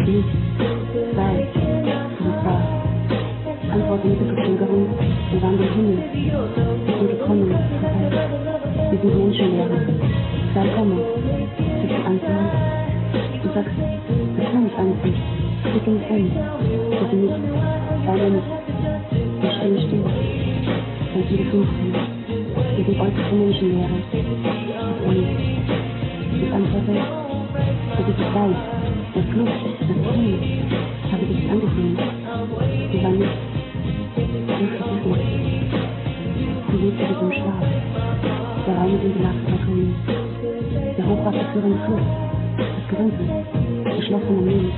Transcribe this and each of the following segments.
nicht, sei, du bist da. Antworte mit der Verzögerung, wir waren im Himmel, wir sind gekommen, wir sind Menschenlehrer. Sei komme, gib die Antwort. Du sagst, das kann ich anziehen, bitte mich um, bitte nicht, leider nicht. Wir stehen still, und viele 15, wir sind äußerste Menschenlehrer. Und ich antworte, dass ich es weiß, der Fluss, das Ziel, habe ich nicht angesehen. Sie war nicht, wirklich nicht. Sie lebte bis im Schlaf. Der Raum sind belagter Grün. Der hochwasserführende Fluss, das Gerümpel, geschlossene Mühlen,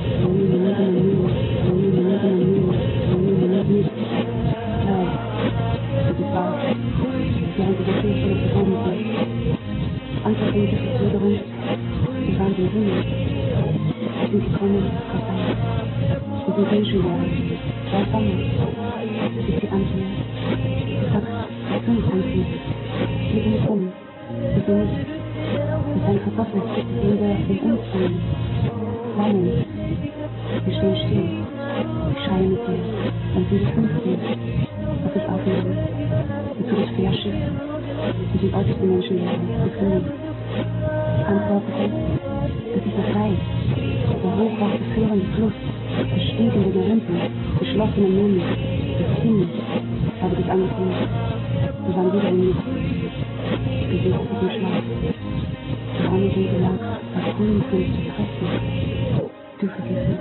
Nein, das ist wahr. Während sie der Kirche nicht gehoben sind. Antwortliche Verzögerung, wir waren im Himmel. Wir sind gekommen, vorbei. Wir sind Menschenlehrer. Zwei Sommer. Ist die Antwort. Du sagst, was soll ich anziehen? Wir sind nicht um. Wir sind nicht. Mit einem Kartoffel sehen wir den Umfang. Flammen. Wir stehen still. Ich schreie mit dir. Dann sind es 15. Was ich aufnehme. Und zu das Fährschiff. Wir sind äußerste Menschenlehrer. Wir fliehen. Antwortete, dass ich das weiß. Der hochwasserführende Fluss, das stinkende Gerümpel, geschlossene Mühlen, das Himmel, habe ich angesehen. Wir waren wieder im Licht. Gesicht ist im Schlaf. Die Räume sind gelagert, das Grün sind zu fressen. Du vergessen.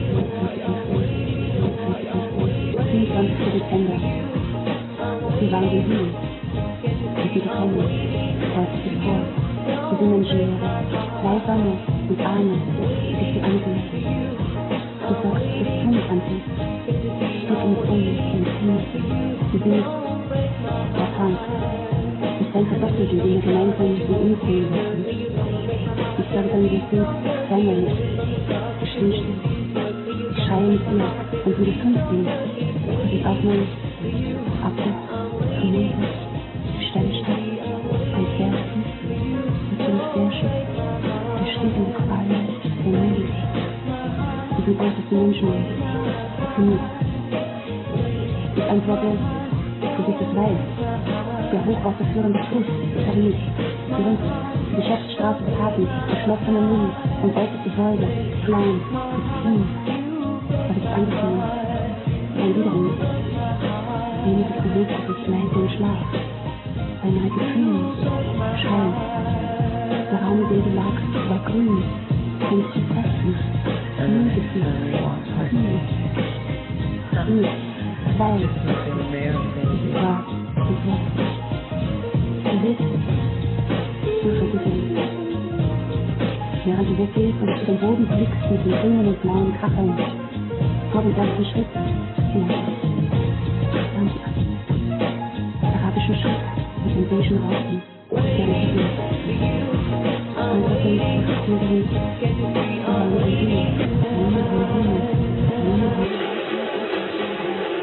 24. Dezember. Wir waren im Himmel. Wir sind gekommen. Heute ist vor. Wir sind Menschenlehrer. Zwei Sonne und Arme. Ich die Antwort. Du sagst, das kann ich anziehen. Stück uns um, im Team. Wir sind nicht der Tank. Ich denke doppelt, indem wir gemeinsam in Umsehen lassen. Ich sage dann, wir sind Family. Ich stehe still. Ich schreie mit dir und wieder 15. Ich aufnehme. Abwärts, hinunter, Sternstadt, ein Fährchen, mit dem Fährschiff, der stinkende Qualen, der Nebel. Wir sind äußerste Menschen, genug. Ich antworte, dass ich das weiß. Der hochwasserführende Fluss, das habe ich. Gerümpel, die Geschäftsstraße des Hafens, geschlossene Mühlen und äußerste Säule, klein, Christine. Habe ich angefangen. Ein Wiederum. Weniges bewegt sich leise im Schlaf. Beinahe Gefühl, Schein. Der Raum, in dem du lagst, war grün. Ein Zypressen. Mühegefühl. Kühl. Grün. Weiß. Es war. Es war. Du willst. Du vergibst. Während du weggehst und zu dem Boden blickst mit den grünen und blauen Kacheln. Vor dem ersten Schritt. Vielleicht. Arabischen Schritt mit den beigen Raupen, der mit dem Antworten,